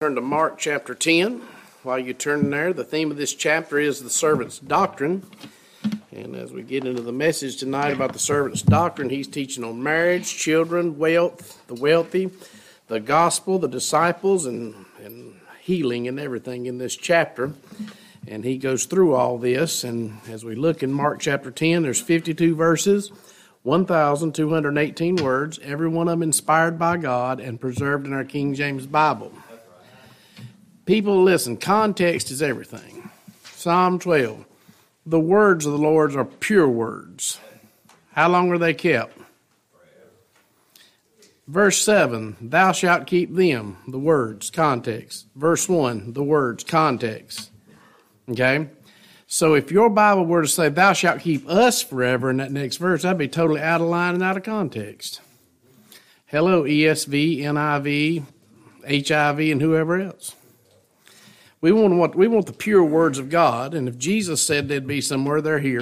Turn to Mark chapter 10. While you turn there, the theme of this chapter is the servant's doctrine. And as we get into the message tonight about the servant's doctrine, he's teaching on marriage, children, wealth, the wealthy, the gospel, the disciples, and healing and everything in this chapter. And he goes through all this. And as we look in Mark chapter 10, there's 52 verses, 1,218 words, every one of them inspired by God and preserved in our King James Bible. People, listen, context is everything. Psalm 12, the words of the Lord are pure words. How long are they kept? Verse 7, thou shalt keep them, the words, context. Verse 1, the words, context. Okay? So if your Bible were to say, thou shalt keep us forever in that next verse, that'd be totally out of line and out of context. Hello, ESV, NIV, HIV, and whoever else. We want the pure words of God, and if Jesus said they'd be somewhere, they're here.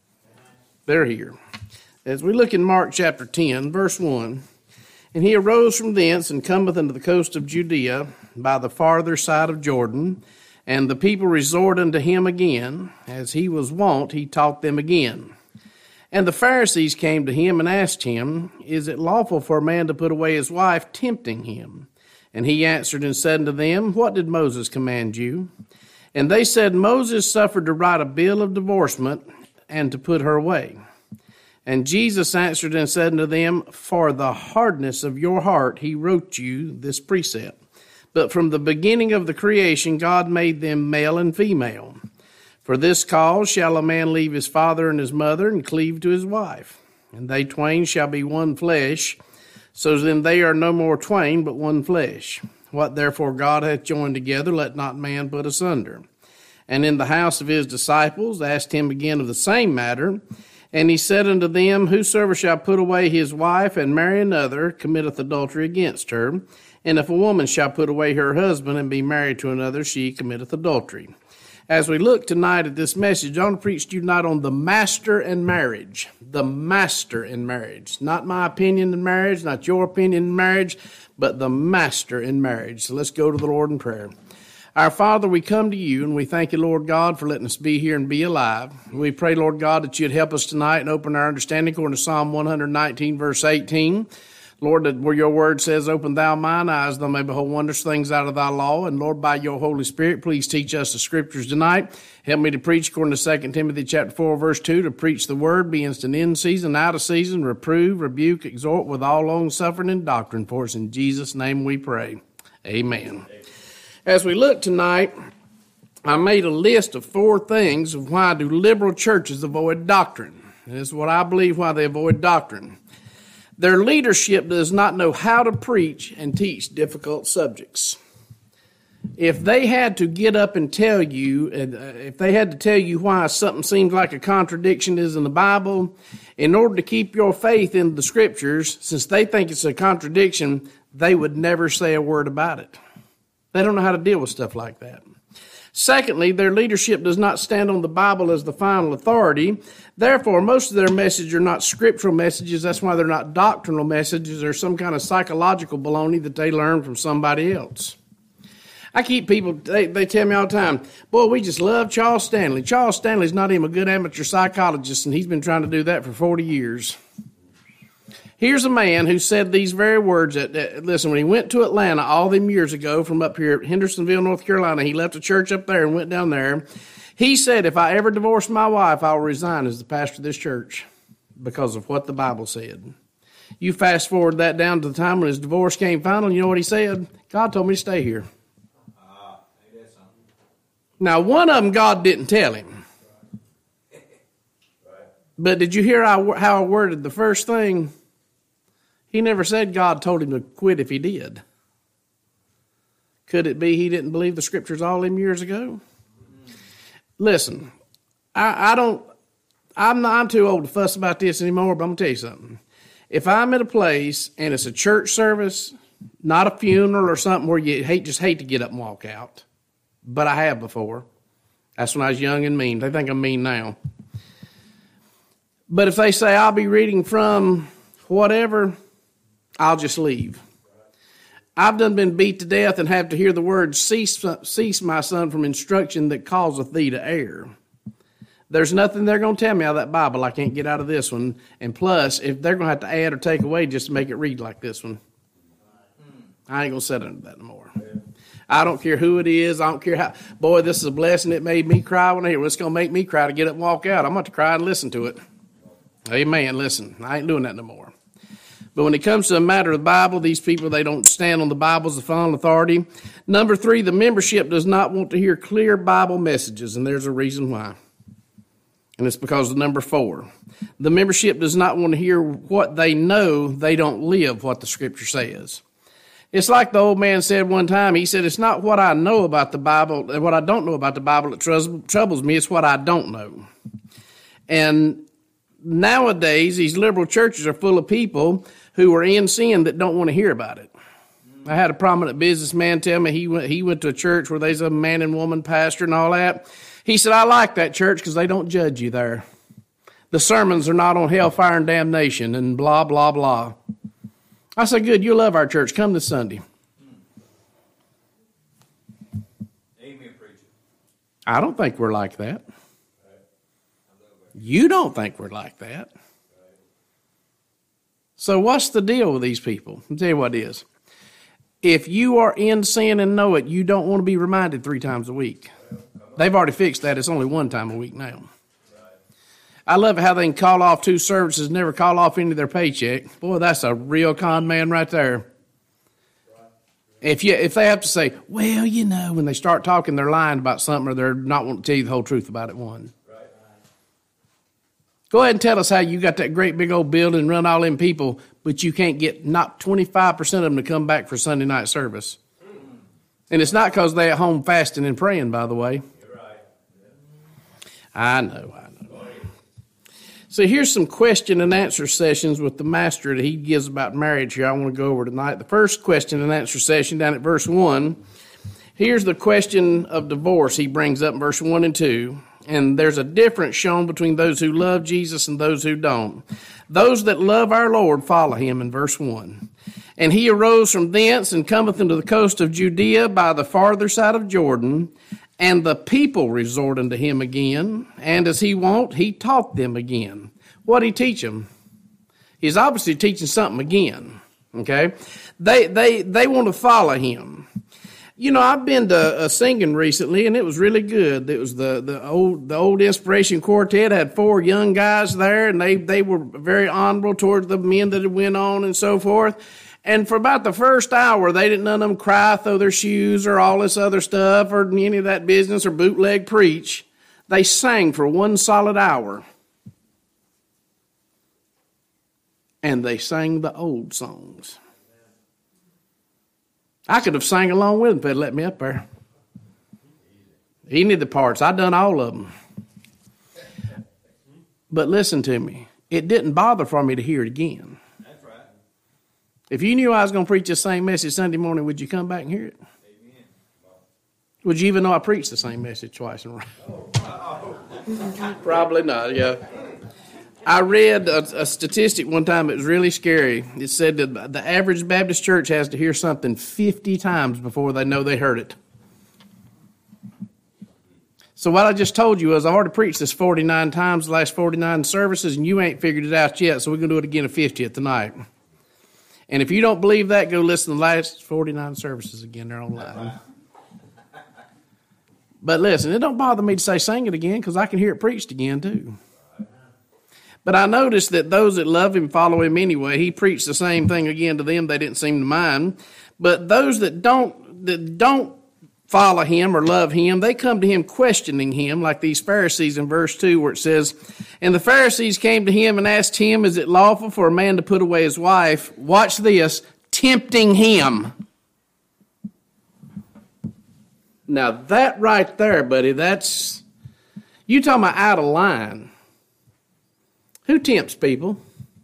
They're here. As we look in Mark chapter 10, verse 1, and he arose from thence and cometh unto the coast of Judea by the farther side of Jordan, and the people resort unto him again. As he was wont, he taught them again. And the Pharisees came to him and asked him, is it lawful for a man to put away his wife, tempting him? And he answered and said unto them, what did Moses command you? And they said, Moses suffered to write a bill of divorcement and to put her away. And Jesus answered and said unto them, for the hardness of your heart he wrote you this precept. But from the beginning of the creation God made them male and female. For this cause shall a man leave his father and his mother and cleave to his wife. And they twain shall be one flesh. So then they are no more twain, but one flesh. What therefore God hath joined together, let not man put asunder. And in the house of his disciples asked him again of the same matter. And he said unto them, whosoever shall put away his wife and marry another, committeth adultery against her. And if a woman shall put away her husband and be married to another, she committeth adultery. As we look tonight at this message, I want to preach to you tonight on the master in marriage. The master in marriage. Not my opinion in marriage, not your opinion in marriage, but the master in marriage. So let's go to the Lord in prayer. Our Father, we come to you and we thank you, Lord God, for letting us be here and be alive. We pray, Lord God, that you'd help us tonight and open our understanding according to Psalm 119, verse 18. Lord, that where your word says, open thou mine eyes, thou may behold wondrous things out of thy law. And Lord, by your Holy Spirit, please teach us the scriptures tonight. Help me to preach according to 2 Timothy chapter 4, verse 2, to preach the word, be instant in season, out of season, reprove, rebuke, exhort with all long suffering and doctrine. For us in Jesus' name we pray. Amen. As we look tonight, I made a list of 4 things of why do liberal churches avoid doctrine. And this is what I believe why they avoid doctrine. Their leadership does not know how to preach and teach difficult subjects. If they had to get up and tell you, if they had to tell you why something seems like a contradiction is in the Bible, in order to keep your faith in the scriptures, since they think it's a contradiction, they would never say a word about it. They don't know how to deal with stuff like that. Secondly, their leadership does not stand on the Bible as the final authority. Therefore, most of their messages are not scriptural messages. That's why they're not doctrinal messages. They're some kind of psychological baloney that they learn from somebody else. I keep people, they tell me all the time, boy, we just love Charles Stanley. Charles Stanley's not even a good amateur psychologist, and he's been trying to do that for 40 years. Here's a man who said these very words. Listen, when he went to Atlanta all them years ago from up here at Hendersonville, North Carolina, he left a church up there and went down there. He said, if I ever divorce my wife, I'll resign as the pastor of this church because of what the Bible said. You fast forward that down to the time when his divorce came final, you know what he said? God told me to stay here. Now, one of them God didn't tell him. But did you hear how I worded the first thing? He never said God told him to quit if he did. Could it be he didn't believe the scriptures all them years ago? Listen, I'm too old to fuss about this anymore, but I'm going to tell you something. If I'm at a place and it's a church service, not a funeral or something where you just hate to get up and walk out, but I have before. That's when I was young and mean. They think I'm mean now. But if they say I'll be reading from whatever, I'll just leave. I've done been beat to death and have to hear the words, cease my son from instruction that causeth thee to err. There's nothing they're going to tell me out of that Bible I can't get out of this one. And plus, if they're going to have to add or take away just to make it read like this one, I ain't going to sit under that no more. I don't care who it is. I don't care how. Boy, this is a blessing. It made me cry when I hear it. It's going to make me cry to get up and walk out. I'm going to cry and listen to it. Amen. Listen, I ain't doing that no more. But when it comes to a matter of the Bible, these people, they don't stand on the Bible as the final authority. Number 3, the membership does not want to hear clear Bible messages, and there's a reason why. And it's because of number 4. The membership does not want to hear what they know. They don't live what the Scripture says. It's like the old man said one time. He said, it's not what I know about the Bible, what I don't know about the Bible that troubles me. It's what I don't know. And nowadays, these liberal churches are full of people who are in sin that don't want to hear about it. I had a prominent businessman tell me he went to a church where there's a man and woman pastor and all that. He said, I like that church because they don't judge you there. The sermons are not on hellfire and damnation and blah, blah, blah. I said, good, you'll love our church. Come this Sunday. Amen, preacher. I don't think we're like that. You don't think we're like that. So what's the deal with these people? I'll tell you what it is. If you are in sin and know it, you don't want to be reminded 3 times a week. They've already fixed that. It's only 1 time a week now. I love how they can call off 2 services, never call off any of their paycheck. Boy, that's a real con man right there. If they have to say, well, you know, when they start talking, they're lying about something or they're not wanting to tell you the whole truth about it, one. Go ahead and tell us how you got that great big old building and run all them people, but you can't get not 25% of them to come back for Sunday night service. And it's not because they're at home fasting and praying, by the way. You're right. I know. So here's some question and answer sessions with the master that he gives about marriage here I want to go over tonight. The first question and answer session down at verse 1. Here's the question of divorce he brings up in verse 1 and 2. And there's a difference shown between those who love Jesus and those who don't. Those that love our Lord follow him in verse 1. And he arose from thence and cometh into the coast of Judea by the farther side of Jordan. And the people resort unto him again. And as he wont, he taught them again. What'd he teach them? He's obviously teaching something again. Okay? They want to follow him. You know, I've been to a singing recently, and it was really good. It was the old Inspiration Quartet. Had 4 young guys there, and they were very honorable towards the men that had went on and so forth. And for about the first hour, they didn't none of them cry, throw their shoes, or all this other stuff, or any of that business, or bootleg preach. They sang for 1 solid hour. And they sang the old songs. I could have sang along with him if they'd let me up there. Any of the parts. I done all of them. But listen to me. It didn't bother for me to hear it again. That's right. If you knew I was going to preach the same message Sunday morning, would you come back and hear it? Amen. Would you even know I preached the same message twice in a row? Probably not, yeah. I read a statistic one time that was really scary. It said that the average Baptist church has to hear something 50 times before they know they heard it. So what I just told you was I've already preached this 49 times, the last 49 services, and you ain't figured it out yet, so we're going to do it again at 50th tonight. And if you don't believe that, go listen to the last 49 services again. They're online. But listen, it don't bother me to say sing it again because I can hear it preached again too. But I noticed that those that love him follow him anyway. He preached the same thing again to them. They didn't seem to mind. But those that don't follow him or love him, they come to him questioning him, like these Pharisees in verse 2 where it says, and the Pharisees came to him and asked him, is it lawful for a man to put away his wife? Watch this, tempting him. Now that right there, buddy, that's, you talking about out of line. Who tempts people?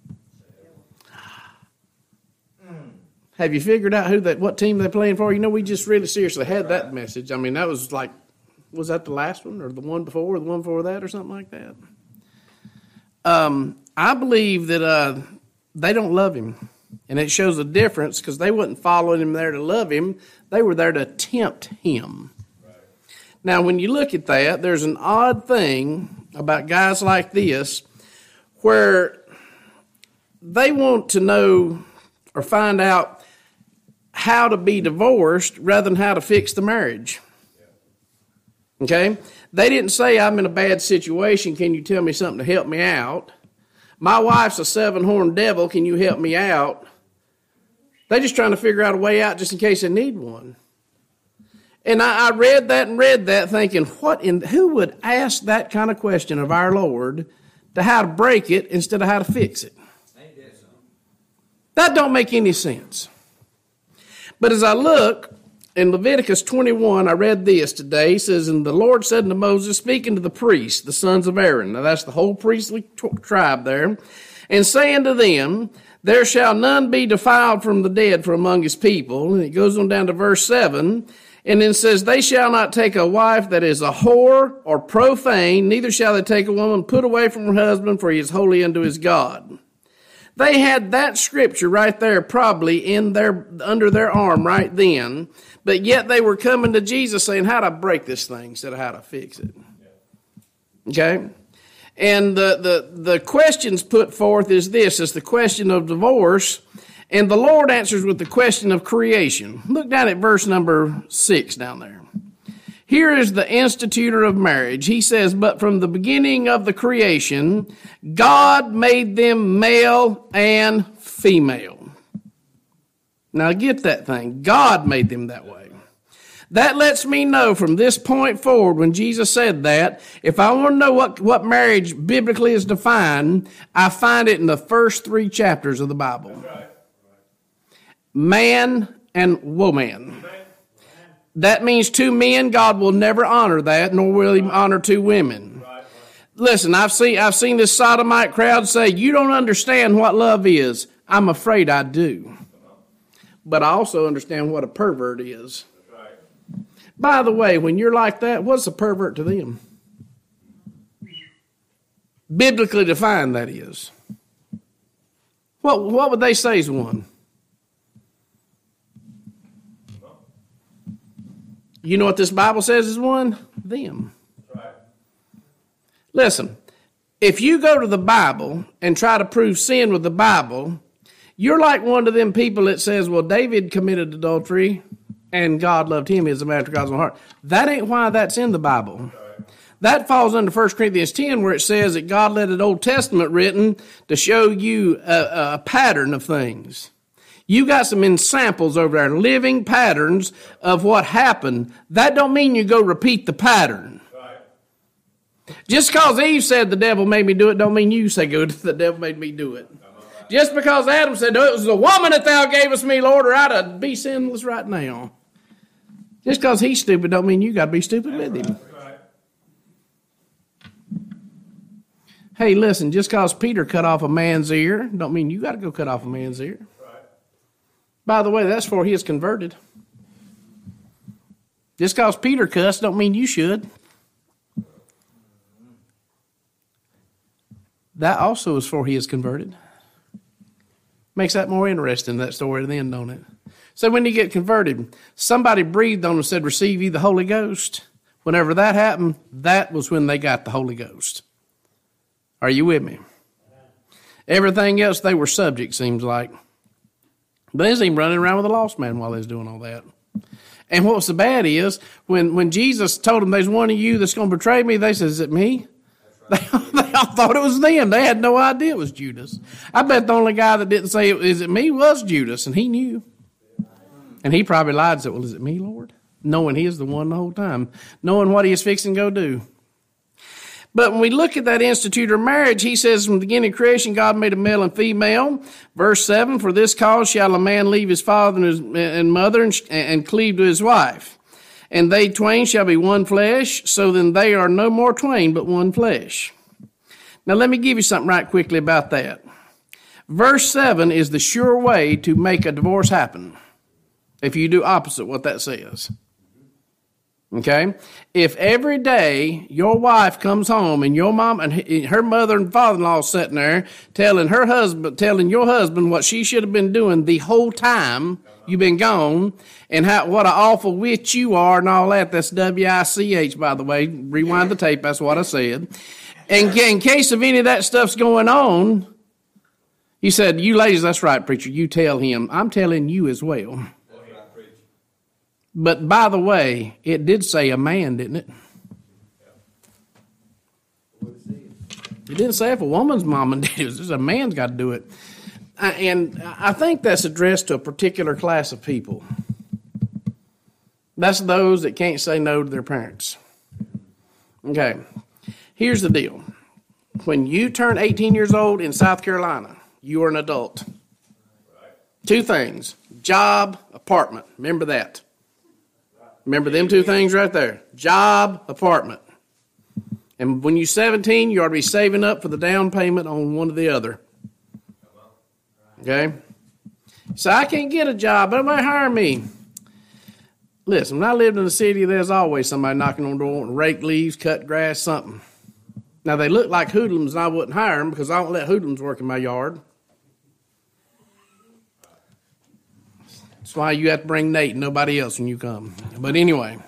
Have you figured out what team they're playing for? You know, we just really seriously had that message. I mean, that was like, was that the last one or the one before or the one before that or something like that? I believe that they don't love him. And it shows a difference because they wasn't following him there to love him. They were there to tempt him. Right. Now, when you look at that, there's an odd thing about guys like this where they want to know or find out how to be divorced rather than how to fix the marriage. Okay? They didn't say, I'm in a bad situation. Can you tell me something to help me out? My wife's a 7-horned devil. Can you help me out? They're just trying to figure out a way out just in case they need one. And I read that thinking, who would ask that kind of question of our Lord to how to break it instead of how to fix it? That don't make any sense. But as I look in Leviticus 21, I read this today. It says, and the Lord said unto Moses, speaking to the priests, the sons of Aaron. Now that's the whole priestly tribe there. And saying to them, there shall none be defiled from the dead from among his people. And it goes on down to verse 7. And then says, they shall not take a wife that is a whore or profane, neither shall they take a woman put away from her husband, for he is holy unto his God. They had that scripture right there probably under their arm right then, but yet they were coming to Jesus saying, how to break this thing instead of how to fix it. Okay? And the questions put forth is the question of divorce, and the Lord answers with the question of creation. Look down at verse number 6 down there. Here is the institutor of marriage. He says, but from the beginning of the creation, God made them male and female. Now get that thing. God made them that way. That lets me know from this point forward when Jesus said that, if I want to know what marriage biblically is defined, I find it in the first 3 chapters of the Bible. Right. Man and woman. That means 2 men. God will never honor that, nor will he honor 2 women. Right. Listen, I've seen this sodomite crowd say, you don't understand what love is. I'm afraid I do. But I also understand what a pervert is. Right. By the way, when you're like that, what's a pervert to them? Biblically defined, that is. What would they say is one? You know what this Bible says is one? Them. Right. Listen, if you go to the Bible and try to prove sin with the Bible, you're like one of them people that says, well, David committed adultery and God loved him as a man after God's own heart. That ain't why that's in the Bible. Right. That falls under 1 Corinthians 10 where it says that God let an Old Testament written to show you a pattern of things. You got some ensamples over there, living patterns of what happened. That don't mean you go repeat the pattern. Right. Just because Eve said the devil made me do it, don't mean you say the devil made me do it. Just because Adam said, no, it was the woman that thou gavest me, Lord, or I'd be sinless right now. Just because he's stupid don't mean you got to be stupid with him. Right. Hey, listen, just because Peter cut off a man's ear don't mean you got to go cut off a man's ear. By the way, that's for he is converted. Just because Peter cussed don't mean you should. That also is for he is converted. Makes that more interesting, that story then, don't it? So when you get converted, somebody breathed on them and said, receive ye the Holy Ghost. Whenever that happened, that was when they got the Holy Ghost. Are you with me? Everything else they were subject, seems like. But they was even running around with a lost man while they was doing all that. And what's so bad is, when Jesus told them, there's one of you that's going to betray me, they said, is it me? Right. They all thought it was them. They had no idea it was Judas. I bet the only guy that didn't say, is it me, was Judas, and he knew. And he probably lied and said, well, is it me, Lord? Knowing he is the one the whole time. Knowing what he is fixing to go do. But when we look at that institute of marriage, he says from the beginning of creation, God made a male and female. Verse 7, for this cause shall a man leave his father and mother and cleave to his wife. And they twain shall be one flesh, so then they are no more twain, but one flesh. Now let me give you something right quickly about that. Verse 7 is the sure way to make a divorce happen. If you do opposite what that says. Okay? If every day your wife comes home and your mom and her mother and father-in-law sitting there telling your husband what she should have been doing the whole time you've been gone, and what an awful witch you are and all that. That's W-I-C-H, by the way. Rewind the tape. That's what I said. And in case of any of that stuff's going on, he said, you ladies, that's right, preacher. You tell him. I'm telling you as well. That's right, preacher. But by the way, it did say a man, didn't it? It didn't say if a woman's mom and dad. It was just a man's got to do it. And I think that's addressed to a particular class of people. That's those that can't say no to their parents. Okay, here's the deal. When you turn 18 years old in South Carolina, you are an adult. Two things: job, apartment. Remember that. Remember them two things right there. Job, apartment. And when you're 17, you ought to be saving up for the down payment on one or the other. Okay? So I can't get a job, but nobody hire me. Listen, when I lived in the city, there's always somebody knocking on the door and rake leaves, cut grass, something. Now, they look like hoodlums, and I wouldn't hire them because I don't let hoodlums work in my yard. That's why you have to bring Nate and nobody else when you come. But anyway,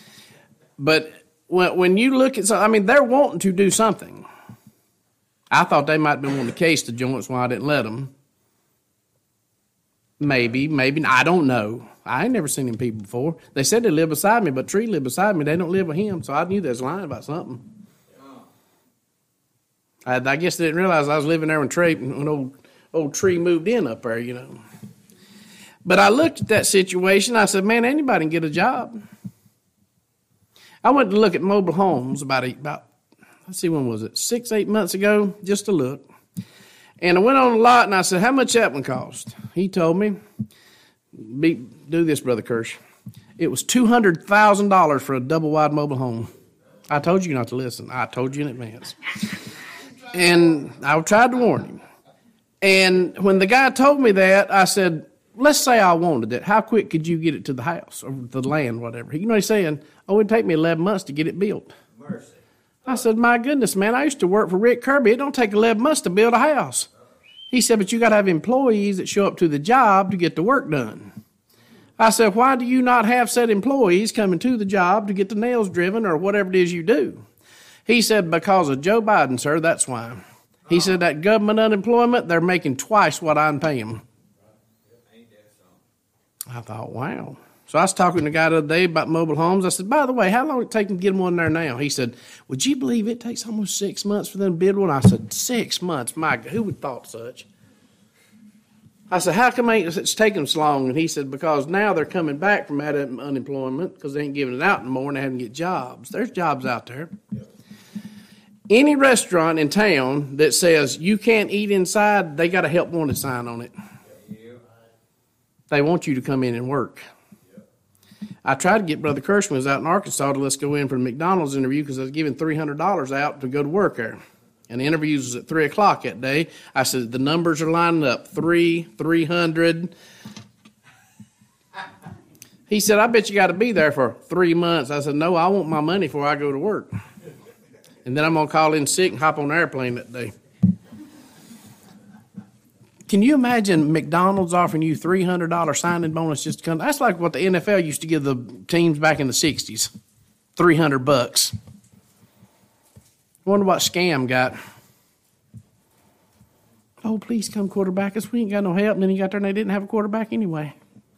when you look at something, I mean, they're wanting to do something. I thought they might have been wanting to case the joints why I didn't let them. Maybe, I don't know. I ain't never seen them people before. They said they live beside me, but Tree lived beside me. They don't live with him, so I knew they was lying about something. I guess they didn't realize I was living there when old Tree moved in up there, you know. But I looked at that situation. I said, man, anybody can get a job. I went to look at mobile homes about let's see, when was it? 6-8 months ago, just to look. And I went on a lot, and I said, how much that one cost? He told me, do this, Brother Kirsch. It was $200,000 for a double-wide mobile home. I told you not to listen. I told you in advance. And I tried to warn him. And when the guy told me that, I said, let's say I wanted it. How quick could you get it to the house or the land, whatever? You know what he's saying? Oh, it'd take me 11 months to get it built. Mercy. I said, my goodness, man, I used to work for Rick Kirby. It don't take 11 months to build a house. He said, but you got to have employees that show up to the job to get the work done. I said, why do you not have said employees coming to the job to get the nails driven or whatever it is you do? He said, because of Joe Biden, sir, that's why. He said that government unemployment, they're making twice what I pay them. I thought, wow. So I was talking to a guy the other day about mobile homes. I said, by the way, how long would it take them to get them one there now? He said, would you believe it takes almost 6 months for them to build one? I said, 6 months? My God, who would have thought such? I said, how come it's taking so long? And he said, because now they're coming back from that unemployment because they ain't giving it out anymore and they haven't get jobs. There's jobs out there. Yep. Any restaurant in town that says you can't eat inside, they got a help wanted sign on it. Yep. They want you to come in and work. Yep. I tried to get Brother Kirschman was out in Arkansas to let's go in for the McDonald's interview because I was giving $300 out to go to work there. And the interview was at 3 o'clock that day. I said, the numbers are lining up, 300. He said, I bet you got to be there for 3 months. I said, no, I want my money before I go to work. And then I'm going to call in sick and hop on an airplane that day. Can you imagine McDonald's offering you $300 signing bonus just to come? That's like what the NFL used to give the teams back in the 60s, $300. Wonder what Scam got. Oh, please come quarterback us. We ain't got no help. And then he got there and they didn't have a quarterback anyway.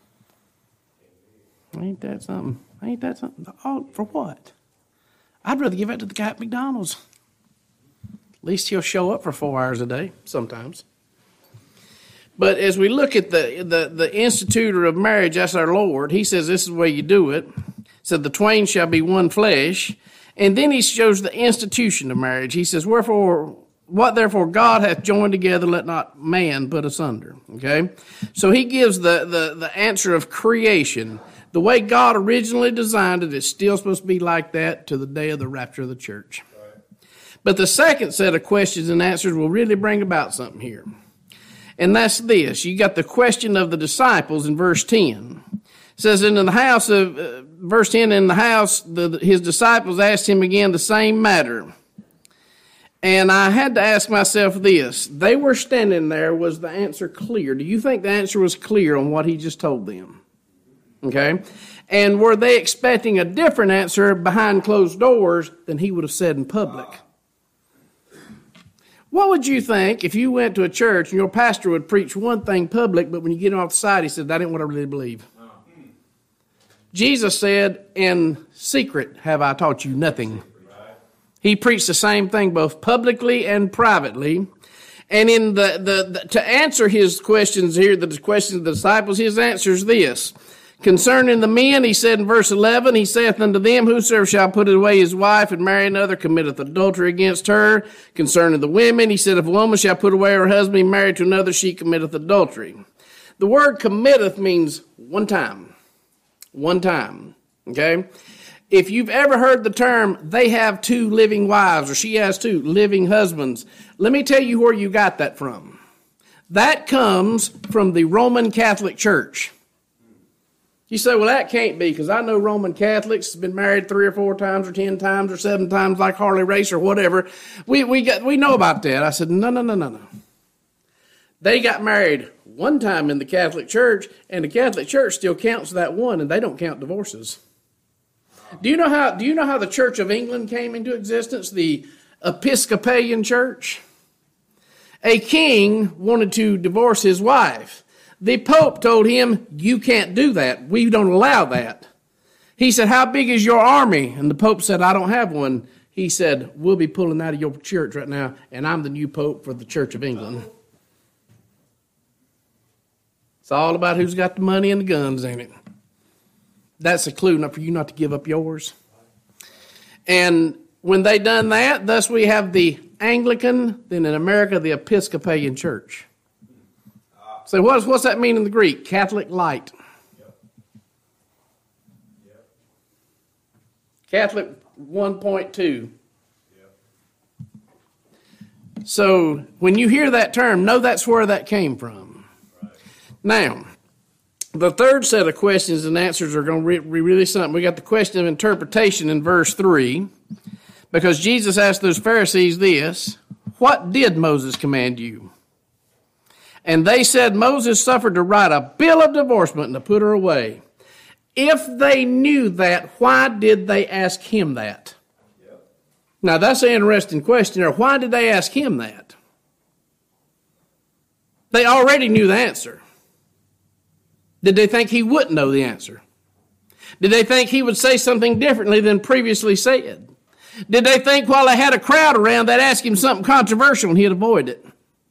Ain't that something? Oh, for what? I'd rather give that to the guy at McDonald's. At least he'll show up for 4 hours a day sometimes. But as we look at the institutor of marriage, that's our Lord. He says this is the way you do it. He said the twain shall be one flesh. And then he shows the institution of marriage. He says, what therefore God hath joined together, let not man put asunder. Okay? So he gives the answer of creation. The way God originally designed it, it's still supposed to be like that to the day of the rapture of the church. Right. But the second set of questions and answers will really bring about something here. And that's this. You got the question of the disciples in verse 10. says, in the house of, verse 10, in the house, his disciples asked him again the same matter. And I had to ask myself this. They were standing there. Was the answer clear? Do you think the answer was clear on what he just told them? Okay. And were they expecting a different answer behind closed doors than he would have said in public? What would you think if you went to a church and your pastor would preach one thing public, but when you get him off the side, he said, that ain't what I really believe? Jesus said, in secret have I taught you nothing. He preached the same thing both publicly and privately. And in to answer his questions here, the questions of the disciples, his answer is this. Concerning the men, he said in verse 11, he saith unto them, whosoever shall put away his wife and marry another committeth adultery against her. Concerning the women, he said, if a woman shall put away her husband and marry to another, she committeth adultery. The word committeth means one time. One time. Okay? If you've ever heard the term, they have 2 living wives, or she has 2 living husbands, let me tell you where you got that from. That comes from the Roman Catholic Church. You say, well, that can't be, because I know Roman Catholics have been married 3 or 4 times, or 10 times, or 7 times, like Harley Race, or whatever. We know about that. I said, no. They got married one time in the Catholic Church, and the Catholic Church still counts that one, and they don't count divorces. Do you know how the Church of England came into existence? The Episcopalian Church. A king wanted to divorce his wife. The Pope told him, you can't do that. We don't allow that. He said, how big is your army? And the Pope said, I don't have one. He said, we'll be pulling out of your church right now, and I'm the new Pope for the Church of England. It's all about who's got the money and the guns, ain't it? That's a clue for you not to give up yours. And when they done that, thus we have the Anglican, then in America, the Episcopalian Church. So what's that mean in the Greek? Catholic light. Catholic 1.2. So when you hear that term, know that's where that came from. Now, the third set of questions and answers are going to be really something. We got the question of interpretation in verse 3, because Jesus asked those Pharisees this, what did Moses command you? And they said, Moses suffered to write a bill of divorcement and to put her away. If they knew that, why did they ask him that? Yep. Now, that's an interesting question there. Why did they ask him that? They already knew the answer. Did they think he wouldn't know the answer? Did they think he would say something differently than previously said? Did they think while they had a crowd around, they'd ask him something controversial and he'd avoid it?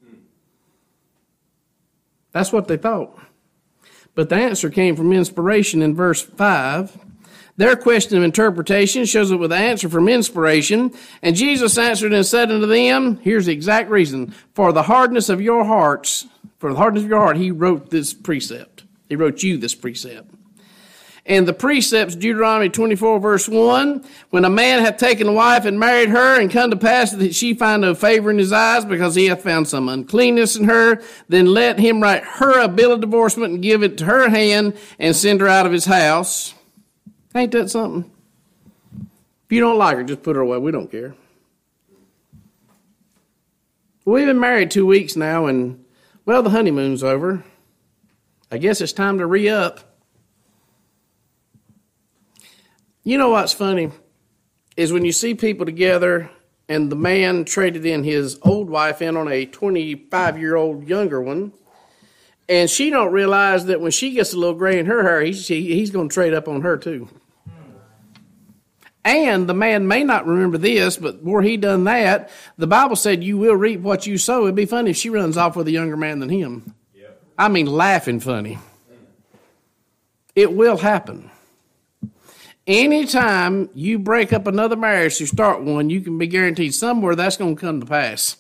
That's what they thought. But the answer came from inspiration in verse 5. Their question of interpretation shows up with the answer from inspiration. And Jesus answered and said unto them, here's the exact reason. For the hardness of your heart, he wrote this precept. He wrote you this precept. And the precepts, Deuteronomy 24, verse 1, when a man hath taken a wife and married her, and come to pass that she find no favor in his eyes, because he hath found some uncleanness in her, then let him write her a bill of divorcement and give it to her hand and send her out of his house. Ain't that something? If you don't like her, just put her away. We don't care. We've been married 2 weeks now, and, well, the honeymoon's over. I guess it's time to re-up. You know what's funny is when you see people together and the man traded in his old wife in on a 25-year-old younger one, and she don't realize that when she gets a little gray in her hair, he's going to trade up on her too. And the man may not remember this, but where he done that, the Bible said you will reap what you sow. It'd be funny if she runs off with a younger man than him. Yep. I mean, laughing funny. It will happen. Anytime you break up another marriage to start one, you can be guaranteed somewhere that's going to come to pass.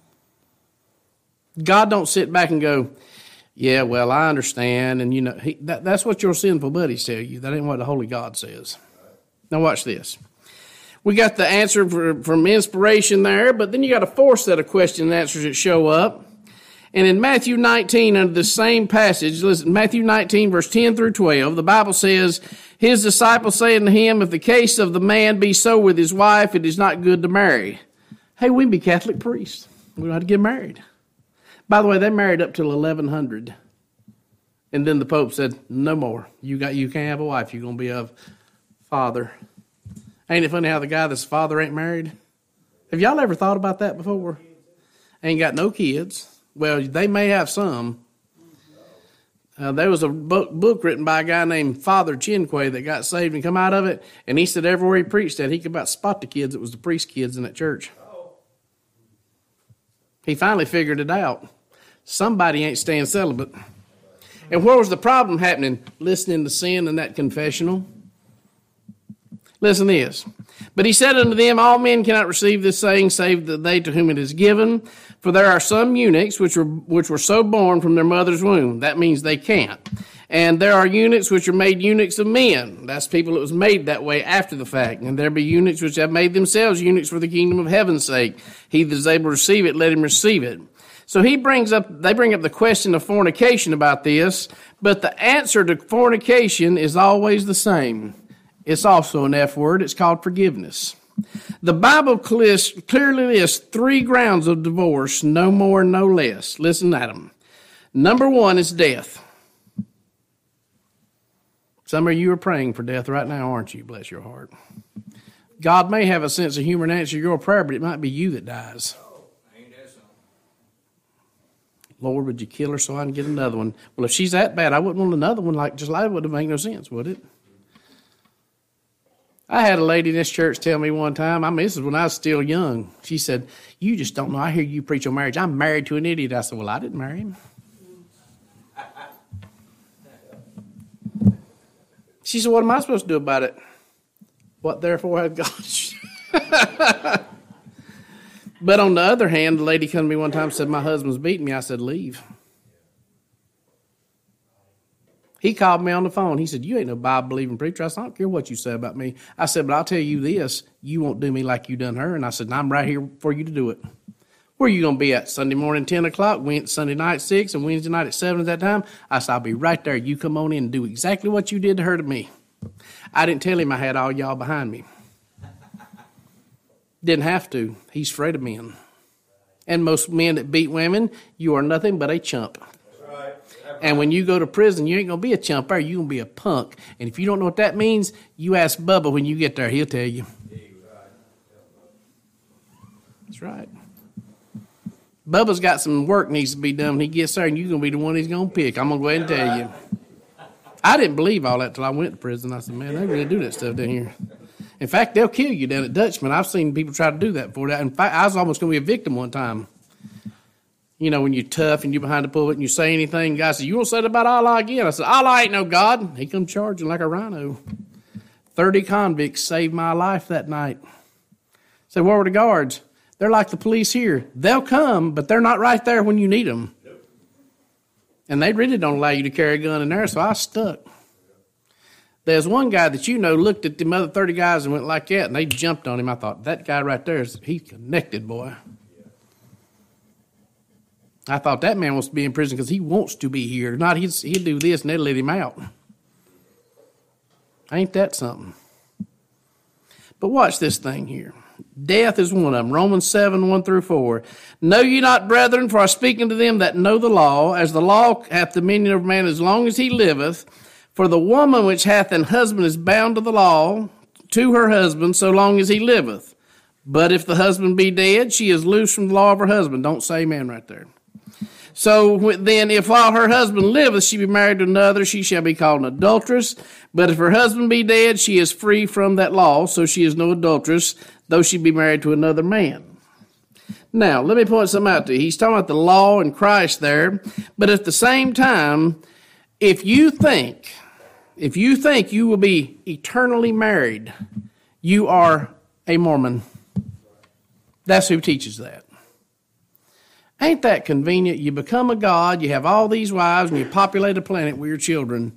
God don't sit back and go, yeah, well, I understand. And, you know, that's what your sinful buddies tell you. That ain't what the Holy God says. Now watch this. We got the answer from inspiration there, but then you got a fourth set of question and answers that show up. And in Matthew 19, under the same passage, listen, Matthew 19, verse 10 through 12, the Bible says, his disciples say unto him, if the case of the man be so with his wife, it is not good to marry. Hey, we can be Catholic priests. We don't have to get married. By the way, they married up till 1100. And then the Pope said, no more. You can't have a wife. You're going to be a father. Ain't it funny how the guy that's father ain't married? Have y'all ever thought about that before? Ain't got no kids. Well, they may have some. There was a book written by a guy named Father Chinquay that got saved and come out of it. And he said everywhere he preached that, he could about spot the kids. It was the priest kids in that church. He finally figured it out. Somebody ain't staying celibate. And where was the problem happening? Listening to sin in that confessional. Listen to this. But he said unto them, all men cannot receive this saying, save that they to whom it is given. For there are some eunuchs which were so born from their mother's womb. That means they can't. And there are eunuchs which are made eunuchs of men. That's people that was made that way after the fact. And there be eunuchs which have made themselves eunuchs for the kingdom of heaven's sake. He that is able to receive it, let him receive it. So they bring up the question of fornication about this, but the answer to fornication is always the same. It's also an F word. It's called forgiveness. The Bible clearly lists 3 grounds of divorce, no more, no less. Listen at them. Number 1 is death. Some of you are praying for death right now, aren't you? Bless your heart. God may have a sense of humor and answer your prayer, but it might be you that dies. Lord, would you kill her so I can get another one? Well, if she's that bad, I wouldn't want another one. That wouldn't make no sense, would it? I had a lady in this church tell me one time, this is when I was still young. She said, you just don't know. I hear you preach on marriage. I'm married to an idiot. I said, well, I didn't marry him. She said, what am I supposed to do about it? What therefore hath God? But on the other hand, the lady came to me one time and said, my husband's beating me. I said, leave. He called me on the phone. He said, you ain't no Bible-believing preacher. I said, I don't care what you say about me. I said, but I'll tell you this, you won't do me like you done her. And I said, I'm right here for you to do it. Where are you going to be at? Sunday morning, 10 o'clock, Sunday night, 6, and Wednesday night at 7 at that time? I said, I'll be right there. You come on in and do exactly what you did to her to me. I didn't tell him I had all y'all behind me. Didn't have to. He's afraid of men. And most men that beat women, you are nothing but a chump. And when you go to prison, you ain't going to be a chump there. You're going to be a punk. And if you don't know what that means, you ask Bubba when you get there. He'll tell you. That's right. Bubba's got some work needs to be done when he gets there, and you're going to be the one he's going to pick. I'm going to go ahead and tell you. I didn't believe all that till I went to prison. I said, man, they really do that stuff down here. In fact, they'll kill you down at Dutchman. I've seen people try to do that before. In fact, I was almost going to be a victim one time. You know, when you're tough and you're behind the pulpit and you say anything, guy said, you won't say that about Allah again. I said, Allah ain't no God. He come charging like a rhino. 30 convicts saved my life that night. I said, where were the guards? They're like the police here. They'll come, but they're not right there when you need them. And they really don't allow you to carry a gun in there, so I stuck. There's one guy that you know looked at them other 30 guys and went like that, and they jumped on him. I thought, that guy right there, he's connected, boy. I thought that man wants to be in prison because he wants to be here. Not he'll do this and they'll let him out. Ain't that something? But watch this thing here. Death is one of them. Romans 7, 1 through 4. Know ye not, brethren, for I speak unto them that know the law, as the law hath dominion over man as long as he liveth. For the woman which hath an husband is bound to the law, to her husband, so long as he liveth. But if the husband be dead, she is loose from the law of her husband. Don't say amen right there. So then, if while her husband liveth, she be married to another, she shall be called an adulteress. But if her husband be dead, she is free from that law, so she is no adulteress, though she be married to another man. Now, let me point something out to you. He's talking about the law and Christ there, but at the same time, if you think you will be eternally married, you are a Mormon. That's who teaches that. Ain't that convenient? You become a god, you have all these wives, and you populate a planet with your children.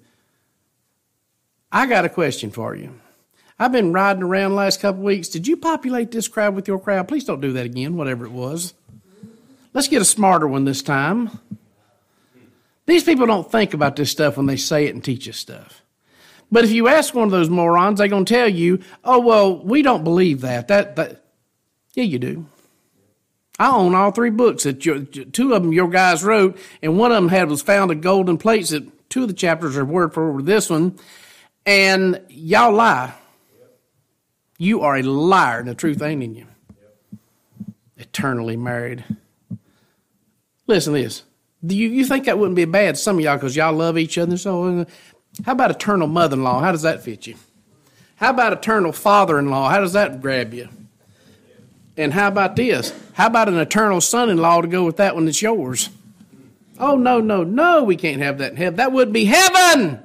I got a question for you. I've been riding around the last couple of weeks. Did you populate this crowd with your crowd? Please don't do that again, whatever it was. Let's get a smarter one this time. These people don't think about this stuff when they say it and teach us stuff. But if you ask one of those morons, they're going to tell you, oh, well, we don't believe that. Yeah, you do. I own all 3 books that 2 of them your guys wrote, and one of them was found a golden plates that 2 of the chapters are word for this one, and y'all lie. You are a liar, and the truth ain't in you. Eternally married. Listen to this. Do you think that wouldn't be bad, some of y'all, because y'all love each other? So, how about eternal mother-in-law? How does that fit you? How about eternal father-in-law? How does that grab you? And how about this? How about an eternal son-in-law to go with that one that's yours? Oh, no, we can't have that in heaven. That wouldn't be heaven.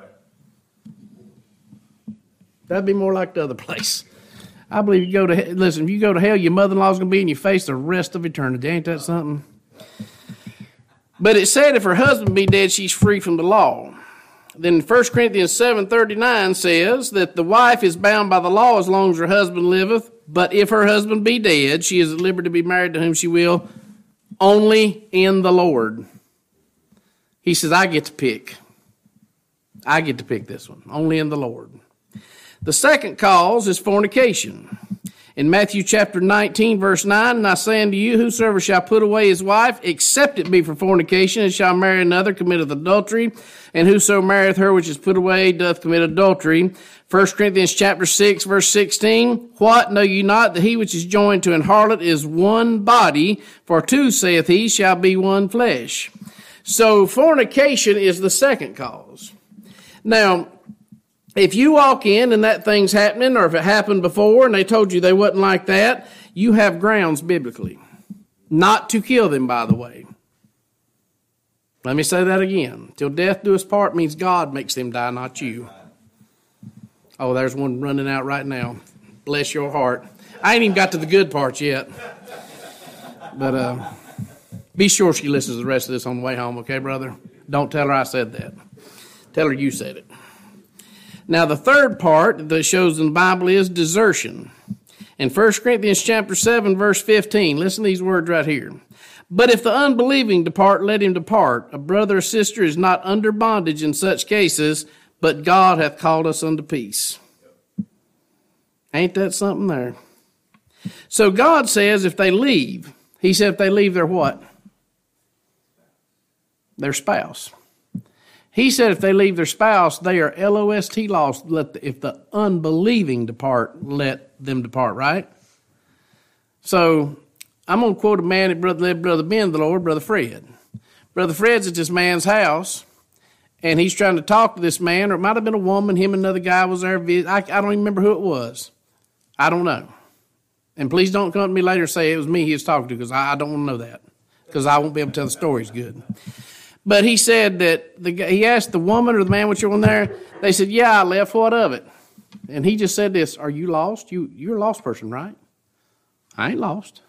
That'd be more like the other place. I believe you go to listen, if you go to hell, your mother-in-law's going to be in your face the rest of eternity. Ain't that something? But it said if her husband be dead, she's free from the law. Then 1 Corinthians 7:39 says that the wife is bound by the law as long as her husband liveth. But if her husband be dead, she is at liberty to be married to whom she will, only in the Lord. He says, I get to pick. I get to pick this one, only in the Lord. The second cause is fornication. In Matthew chapter 19, verse 9, and I say unto you, whosoever shall put away his wife, except it be for fornication, and shall marry another, committeth adultery. And whoso marrieth her which is put away, doth commit adultery. 1 Corinthians chapter 6, verse 16, what, know ye not that he which is joined to an harlot is one body? For 2, saith he, shall be one flesh. So fornication is the second cause. Now, if you walk in and that thing's happening, or if it happened before and they told you they wasn't like that, you have grounds biblically. Not to kill them, by the way. Let me say that again. Till death do us part means God makes them die, not you. Oh, there's one running out right now. Bless your heart. I ain't even got to the good parts yet. But be sure she listens to the rest of this on the way home, okay, brother? Don't tell her I said that. Tell her you said it. Now, the third part that shows in the Bible is desertion. In 1 Corinthians chapter 7, verse 15, listen to these words right here. But if the unbelieving depart, let him depart. A brother or sister is not under bondage in such cases, but God hath called us unto peace. Ain't that something there? So God says if they leave, he said if they leave their what? Their spouse. He said if they leave their spouse, they are L-O-S-T lost. If the unbelieving depart, let them depart, right? So I'm going to quote a man that led Brother Ben, the Lord, Brother Fred. Brother Fred's at this man's house, and he's trying to talk to this man, or it might have been a woman, him and another guy was there. I don't even remember who it was. I don't know. And please don't come to me later and say it was me he was talking to, because I don't want to know that, because I won't be able to tell the stories good. But he said that he asked the woman or the man which were in there, they said, yeah, I left, what of it? And he just said this, are you lost? You're a lost person, right? I ain't lost.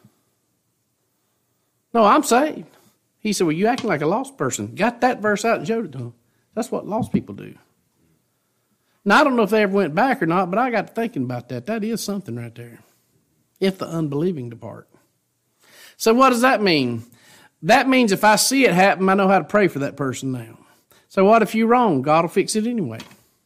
No, I'm saved. He said, well, you acting like a lost person. Got that verse out and showed it to him. That's what lost people do. Now, I don't know if they ever went back or not, but I got to thinking about that. That is something right there. If the unbelieving depart. So what does that mean? That means if I see it happen, I know how to pray for that person now. So what if you're wrong? God will fix it anyway.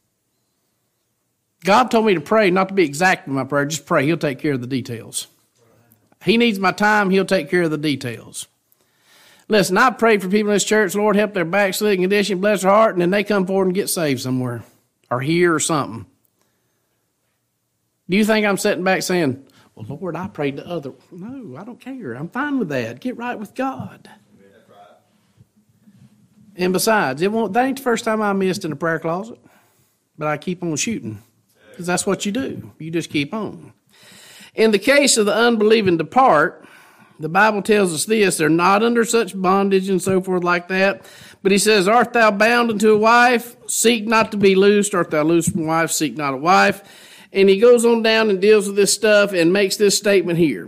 God told me to pray, not to be exact with my prayer, just pray. He'll take care of the details. He needs my time, he'll take care of the details. Listen, I prayed for people in this church, Lord, help their backsliding condition, bless their heart, and then they come forward and get saved somewhere, or here or something. Do you think I'm sitting back saying, well, Lord, I prayed the other? No, I don't care. I'm fine with that. Get right with God. And besides, that ain't the first time I missed in a prayer closet, but I keep on shooting, because that's what you do. You just keep on. In the case of the unbelieving depart, the Bible tells us this, they're not under such bondage and so forth like that. But he says, art thou bound unto a wife? Seek not to be loosed. Art thou loosed from a wife? Seek not a wife. And he goes on down and deals with this stuff and makes this statement here.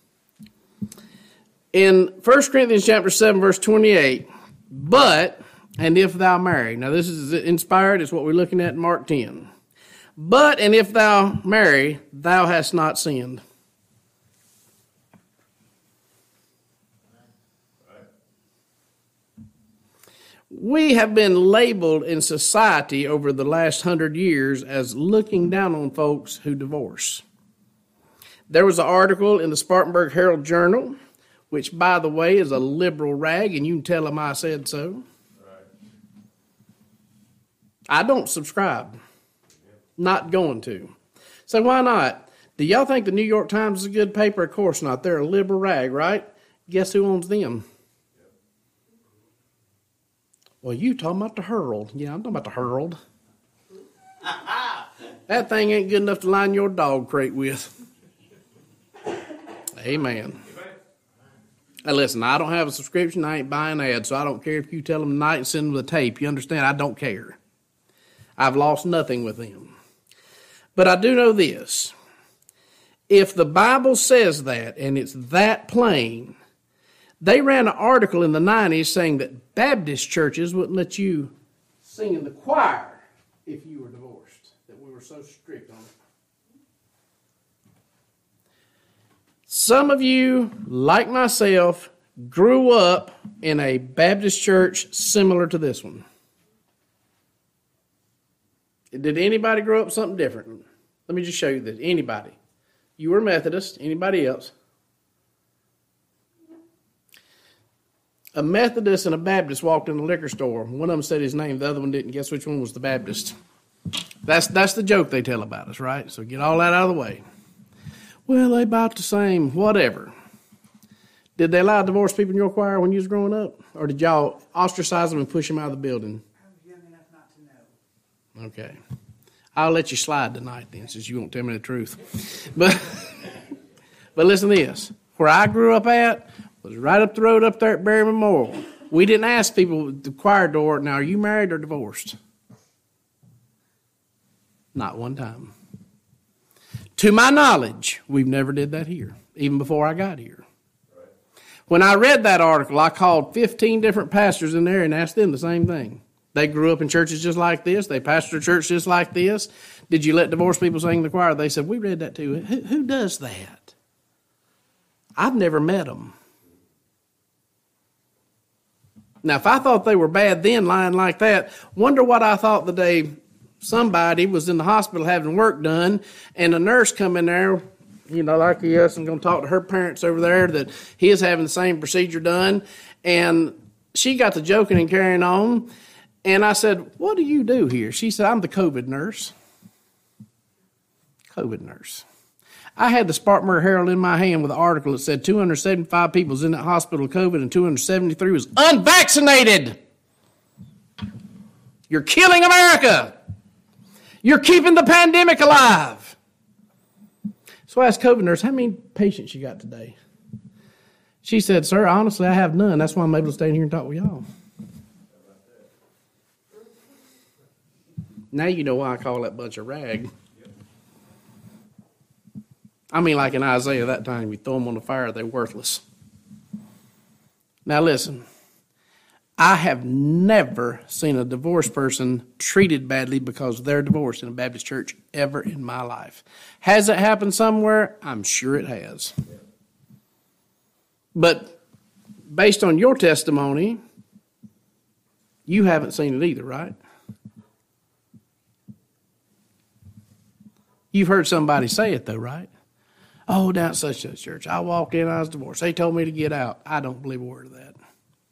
In 1 Corinthians chapter 7, verse 28, but, and if thou marry. Now this is inspired, it's what we're looking at in Mark 10. But, and if thou marry, thou hast not sinned. We have been labeled in society over the last 100 years as looking down on folks who divorce. There was an article in the Spartanburg Herald Journal, which, by the way, is a liberal rag, and you can tell them I said so. I don't subscribe. Not going to. So why not? Do y'all think the New York Times is a good paper? Of course not. They're a liberal rag, right? Guess who owns them? Well, you talking about the Herald. Yeah, I'm talking about the Herald. That thing ain't good enough to line your dog crate with. Amen. Hey, listen, I don't have a subscription. I ain't buying ads, so I don't care if you tell them tonight and send them the tape. You understand? I don't care. I've lost nothing with them. But I do know this. If the Bible says that, and it's that plain, they ran an article in the 90s saying that Baptist churches wouldn't let you sing in the choir if you were divorced, that we were so strict on it. Some of you, like myself, grew up in a Baptist church similar to this one. Did anybody grow up something different? Let me just show you this. Anybody. You were Methodist. Anybody else? A Methodist and a Baptist walked in the liquor store. One of them said his name. The other one didn't. Guess which one was the Baptist? That's the joke they tell about us, right? So get all that out of the way. Well, they about the same. Whatever. Did they allow divorced people in your choir when you was growing up? Or did y'all ostracize them and push them out of the building? Young enough not to know. Okay. I'll let you slide tonight then, since you won't tell me the truth. But listen to this. Where I grew up at was right up the road up there at Berry Memorial. We didn't ask people at the choir door, now, are you married or divorced? Not one time. To my knowledge, we've never did that here, even before I got here. When I read that article, I called 15 different pastors in there and asked them the same thing. They grew up in churches just like this. They pastored a church just like this. Did you let divorced people sing in the choir? They said, we read that too. Who does that? I've never met them. Now, if I thought they were bad then, lying like that, wonder what I thought the day somebody was in the hospital having work done, and a nurse come in there, you know, like us, and going to talk to her parents over there that he is having the same procedure done. And she got to joking and carrying on. And I said, what do you do here? She said, I'm the COVID nurse. COVID nurse. I had the Spartanburg Herald in my hand with an article that said 275 people was in that hospital with COVID and 273 was unvaccinated. You're killing America. You're keeping the pandemic alive. So I asked COVID nurse, how many patients you got today? She said, sir, honestly, I have none. That's why I'm able to stay in here and talk with y'all. Now you know why I call that bunch a rag. I mean, like in Isaiah that time, you throw them on the fire, they're worthless. Now listen, I have never seen a divorced person treated badly because they're divorced in a Baptist church ever in my life. Has it happened somewhere? I'm sure it has. But based on your testimony, you haven't seen it either, right? You've heard somebody say it, though, right? Oh, down at such a church. I walked in, I was divorced. They told me to get out. I don't believe a word of that.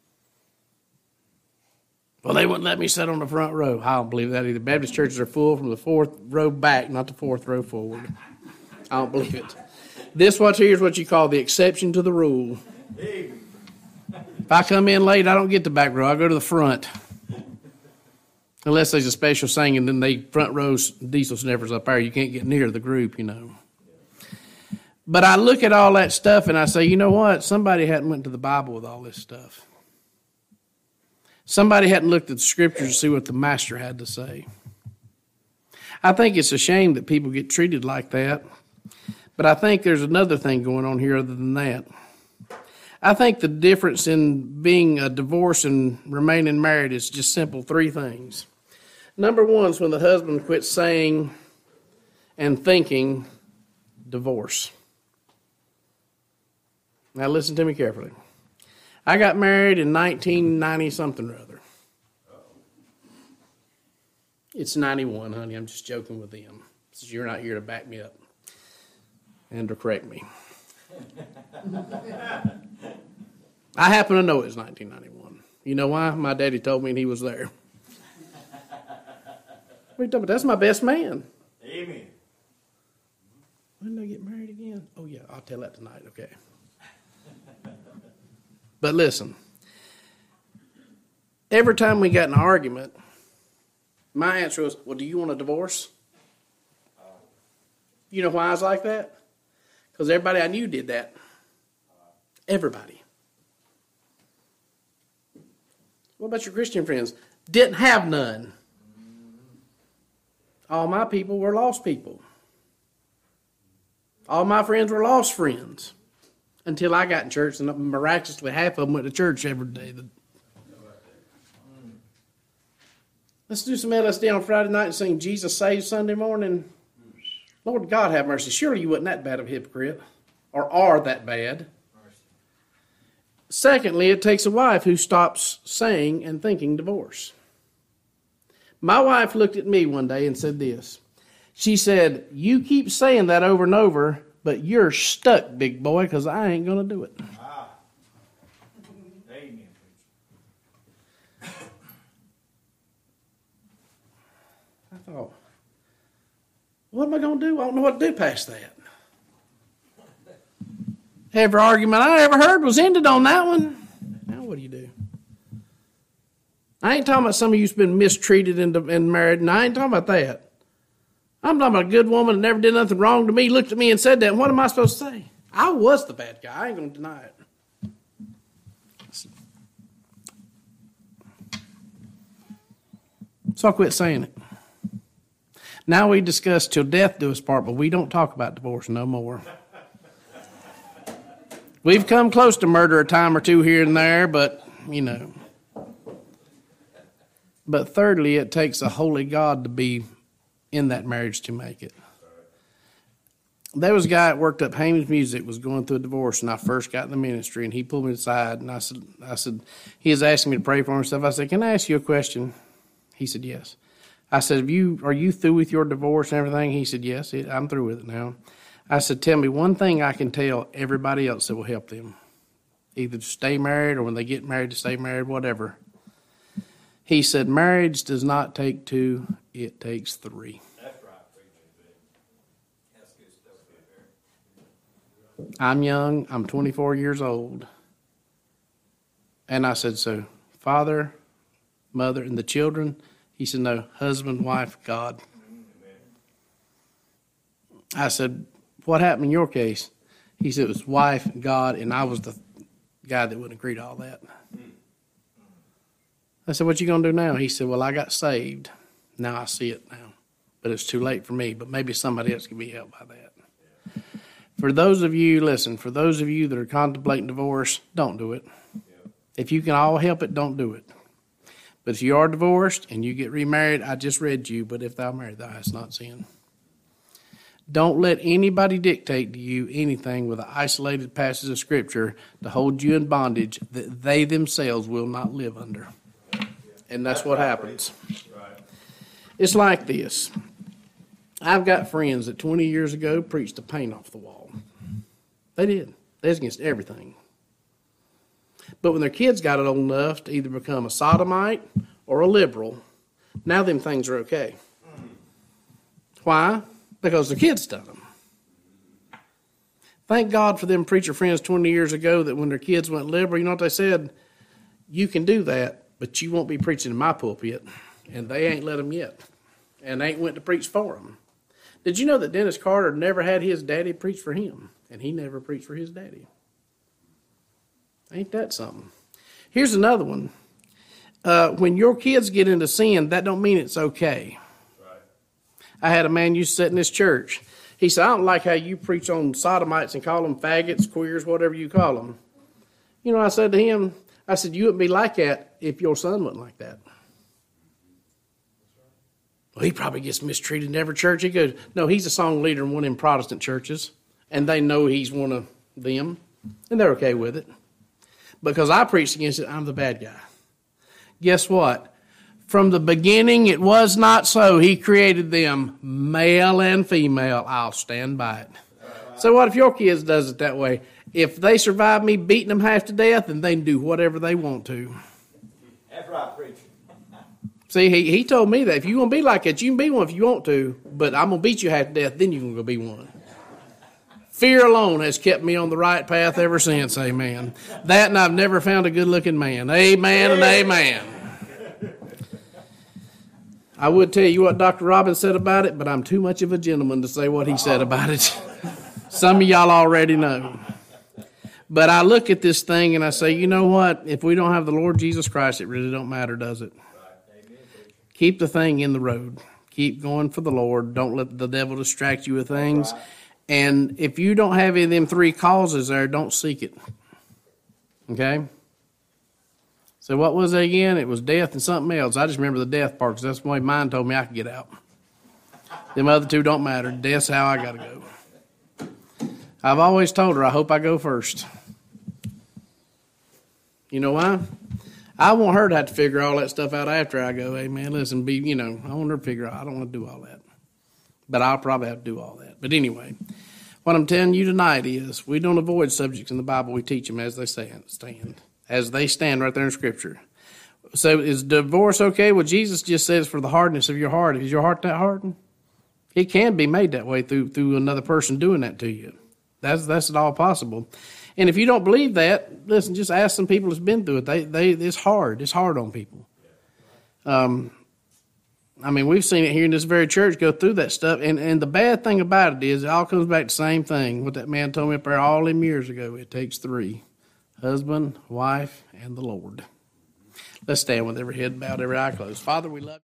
Well, they wouldn't let me sit on the front row. I don't believe that either. Baptist churches are full from the fourth row back, not the fourth row forward. I don't believe it. This one here is what you call the exception to the rule. If I come in late, I don't get the back row. I go to the front. Unless there's a special singing, then they front rows diesel sniffers up there. You can't get near the group, you know. But I look at all that stuff and I say, you know what? Somebody hadn't went to the Bible with all this stuff. Somebody hadn't looked at the scriptures to see what the master had to say. I think it's a shame that people get treated like that. But I think there's another thing going on here other than that. I think the difference in being a divorce and remaining married is just simple three things. Number one is when the husband quits saying and thinking divorce. Now listen to me carefully. I got married in 1990 something or other. It's 91, honey. I'm just joking with them. Since you're not here to back me up and to correct me. I happen to know it's 1991. You know why? My daddy told me and he was there. What are you talking about? That's my best man. Amen. When did I get married again? Oh, yeah, I'll tell that tonight, okay. But listen, every time we got in an argument, my answer was, well, do you want a divorce? You know why I was like that? Because everybody I knew did that. Everybody. What about your Christian friends? Didn't have none. All my people were lost people. All my friends were lost friends. Until I got in church, and miraculously half of them went to church every day. Let's do some LSD on Friday night and sing Jesus Saves Sunday morning. Lord God have mercy. Surely you wasn't that bad of a hypocrite. Or are that bad. Secondly, it takes a wife who stops saying and thinking divorce. My wife looked at me one day and said this. She said, you keep saying that over and over, but you're stuck, big boy, because I ain't going to do it. Amen. I thought, what am I going to do? I don't know what to do past that. Every argument I ever heard was ended on that one. Now what do you do? I ain't talking about some of you's been mistreated and married, and I ain't talking about that. I'm talking about a good woman that never did nothing wrong to me, looked at me and said that. And what am I supposed to say? I was the bad guy. I ain't going to deny it. So I quit saying it. Now we discuss till death do us part, but we don't talk about divorce no more. We've come close to murder a time or two here and there, but, you know. But thirdly, it takes a holy God to be in that marriage to make it. There was a guy that worked up Haynes Music, was going through a divorce, and I first got in the ministry, and he pulled me aside, and I said, he was asking me to pray for him and stuff. I said, can I ask you a question? He said, yes. I said, are you through with your divorce and everything? He said, yes, I'm through with it now. I said, tell me one thing I can tell everybody else that will help them. Either to stay married or when they get married to stay married, whatever. He said, marriage does not take two, it takes three. That's right, preacher. That's good stuff there. I'm young. I'm 24 years old. And I said, so father, mother, and the children? He said, no, husband, wife, God. I said, what happened in your case? He said, it was wife, God, and I was the guy that wouldn't agree to all that. I said, what you going to do now? He said, well, I got saved. Now I see it now. But it's too late for me, but maybe somebody else can be helped by that. For those of you, listen, for those of you that are contemplating divorce, don't do it. If you can all help it, don't do it. But if you are divorced and you get remarried, I just read you, but if thou marry, thou hast not sinned. Don't let anybody dictate to you anything with an isolated passage of Scripture to hold you in bondage that they themselves will not live under. And that's what happens. It's like this. I've got friends that 20 years ago preached the paint off the wall. They did. They was against everything. But when their kids got it old enough to either become a sodomite or a liberal, now them things are okay. Why? Because the kids done them. Thank God for them preacher friends 20 years ago that when their kids went liberal, you know what they said? You can do that, but you won't be preaching in my pulpit. And they ain't let them yet. And they ain't went to preach for them. Did you know that Dennis Carter never had his daddy preach for him? And he never preached for his daddy. Ain't that something? Here's another one. When your kids get into sin, that don't mean it's okay. Right. I had a man used to sit in this church. He said, I don't like how you preach on sodomites and call them faggots, queers, whatever you call them. You know, I said to him, I said, you wouldn't be like that if your son wasn't like that. Well, he probably gets mistreated in every church. He goes, no, he's a song leader in one of them Protestant churches, and they know he's one of them, and they're okay with it. Because I preached against it, I'm the bad guy. Guess what? From the beginning, it was not so. He created them male and female. I'll stand by it. So what if your kids does it that way? If they survive me beating them half to death, then they can do whatever they want to. That's right, preacher. See, he told me that if you want to be like that, you can be one if you want to, but I'm going to beat you half to death, then you can go be one. Fear alone has kept me on the right path ever since, amen. That and I've never found a good-looking man. Amen and amen. I would tell you what Dr. Robbins said about it, but I'm too much of a gentleman to say what he said about it. Some of y'all already know. But I look at this thing and I say, you know what? If we don't have the Lord Jesus Christ, it really don't matter, does it? Keep the thing in the road. Keep going for the Lord. Don't let the devil distract you with things. And if you don't have any of them three causes there, don't seek it. Okay? So what was it again? It was death and something else. I just remember the death part because that's the way mine told me I could get out. Them other two don't matter. Death's how I got to go. I've always told her I hope I go first. You know why? I want her to have to figure all that stuff out after I go. Hey, man, listen, I want her to figure out. I don't want to do all that. But I'll probably have to do all that. But anyway, what I'm telling you tonight is we don't avoid subjects in the Bible. We teach them as they stand. As they stand right there in Scripture. So is divorce okay? Well, Jesus just says for the hardness of your heart. Is your heart that hardened? It can be made that way through another person doing that to you. That's at all possible. And if you don't believe that, listen, just ask some people that's been through it. It's hard. It's hard on people. We've seen it here in this very church go through that stuff. And the bad thing about it is it all comes back to the same thing. What that man told me up there all them years ago. It takes three. Husband, wife, and the Lord. Let's stand with every head bowed, every eye closed. Father, we love you.